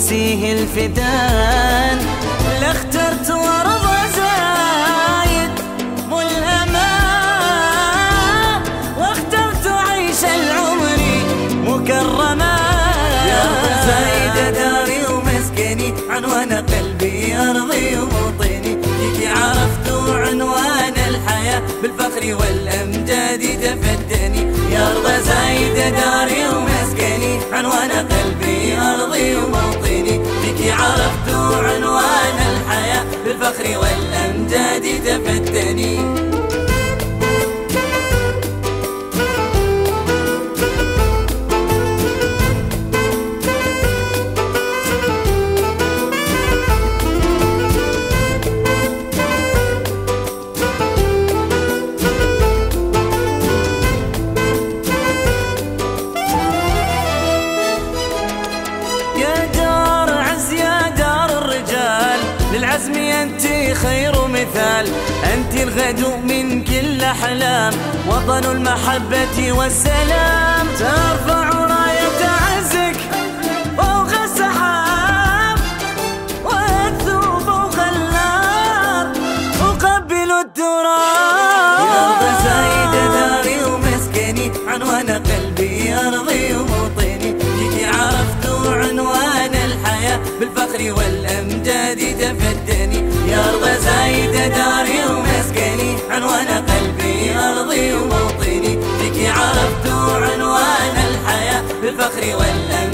نفسيه الفدان، لاخترت ارض زايد ملهمة، واخترت عيش العمر مكرمة. يا ارض زايدة داري ومسكني، عنوان قلبي ارضي وموطني، فيكي عرفت عنوان الحياة، بالفخر والامجاد تفدني. يا ارض زايدة داري ومسكني، عنوان قلبي ارضي وموطني، فيكي عرفت عنوان الحياة، بالفخر والامجاد تفدني. للعزم أنت خير مثال، أنت الغدو من كل أحلام، وطن المحبة والسلام. ترفع راية عزك فوق السحاب، وأكثو فوق النار أقبل التراب. يا أرض زايدة داري ومسكني، عنوان قلبي أرضي وموطني، فيكي عرفت عنوان الحياة، بالفخر والأمجاد تفدني. يا أرض زايدة داري ومسكني، عنوان قلبي أرضي وموطني، فيكي عرفت عنوان الحياة، بالفخر والأمجاد